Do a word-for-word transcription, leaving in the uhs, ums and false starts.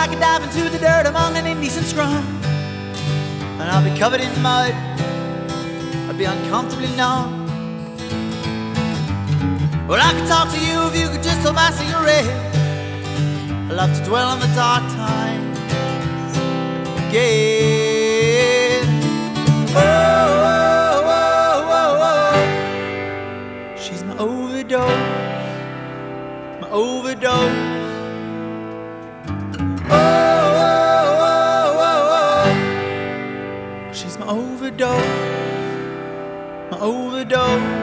I could dive into the dirt among an indecent scrum, and I'll be covered in mud, I'd be uncomfortably numb. Well, I could talk to you if you could just hold my cigarette. I love to dwell on the dark times again. Oh, oh, oh, oh, oh. She's my overdose, my overdose. Oh, oh, oh, oh, oh. She's my overdose, my overdose.